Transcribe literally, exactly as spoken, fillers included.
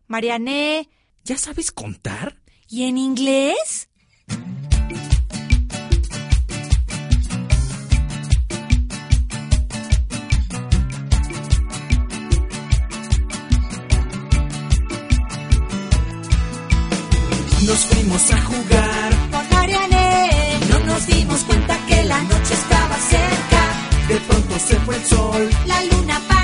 Mariané. ¿Ya sabes contar? ¿Y en inglés? Nos fuimos a jugar Con Mariané. y no nos dimos cuenta que la noche estaba cerca. De pronto se fue el sol. La luna